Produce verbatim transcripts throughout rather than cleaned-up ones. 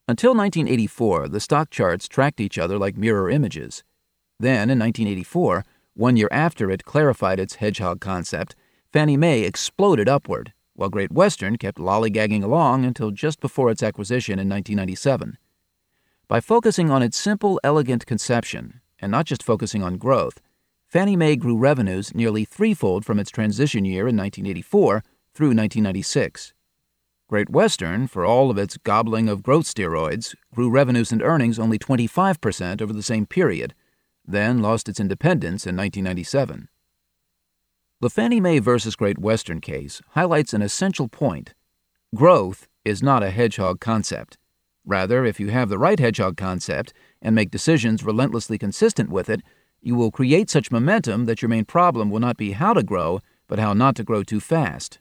Until nineteen eighty-four, the stock charts tracked each other like mirror images. Then, in nineteen eighty-four, one year after it clarified its hedgehog concept, Fannie Mae exploded upward, while Great Western kept lollygagging along until just before its acquisition in nineteen ninety-seven. By focusing on its simple, elegant conception, and not just focusing on growth, Fannie Mae grew revenues nearly threefold from its transition year in nineteen eighty-four through nineteen ninety-six. Great Western, for all of its gobbling of growth steroids, grew revenues and earnings only twenty-five percent over the same period, then lost its independence in nineteen ninety-seven. The Fannie Mae versus Great Western case highlights an essential point. Growth is not a hedgehog concept. Rather, if you have the right hedgehog concept and make decisions relentlessly consistent with it, you will create such momentum that your main problem will not be how to grow, but how not to grow too fast.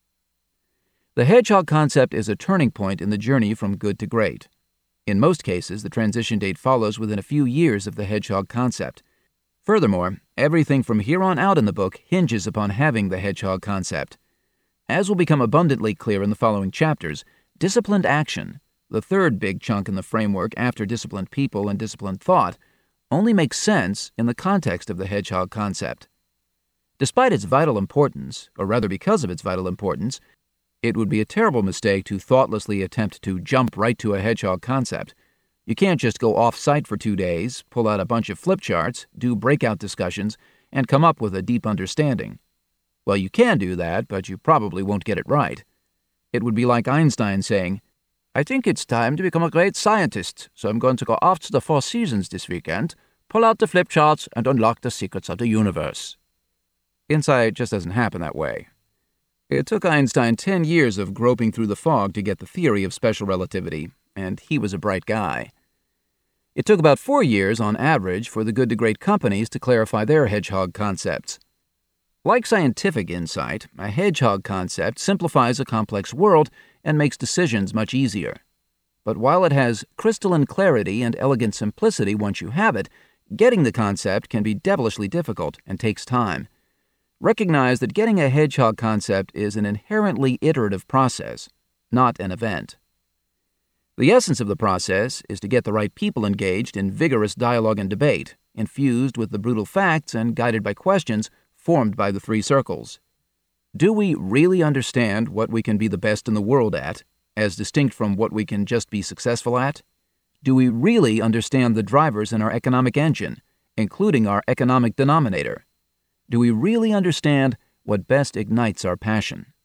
The hedgehog concept is a turning point in the journey from good to great. In most cases, the transition date follows within a few years of the hedgehog concept. Furthermore, everything from here on out in the book hinges upon having the hedgehog concept. As will become abundantly clear in the following chapters, disciplined action, the third big chunk in the framework after disciplined people and disciplined thought, only makes sense in the context of the hedgehog concept. Despite its vital importance, or rather because of its vital importance, it would be a terrible mistake to thoughtlessly attempt to jump right to a hedgehog concept. You can't just go off-site for two days, pull out a bunch of flip charts, do breakout discussions, and come up with a deep understanding. Well, you can do that, but you probably won't get it right. It would be like Einstein saying, "I think it's time to become a great scientist, so I'm going to go off to the Four Seasons this weekend, pull out the flip charts, and unlock the secrets of the universe." Insight just doesn't happen that way. It took Einstein ten years of groping through the fog to get the theory of special relativity, and he was a bright guy. It took about four years on average for the good to great companies to clarify their hedgehog concepts. Like scientific insight, a hedgehog concept simplifies a complex world and makes decisions much easier. But while it has crystalline clarity and elegant simplicity once you have it, getting the concept can be devilishly difficult and takes time. Recognize that getting a hedgehog concept is an inherently iterative process, not an event. The essence of the process is to get the right people engaged in vigorous dialogue and debate, infused with the brutal facts and guided by questions formed by the three circles. Do we really understand what we can be the best in the world at, as distinct from what we can just be successful at? Do we really understand the drivers in our economic engine, including our economic denominator? Do we really understand what best ignites our passion?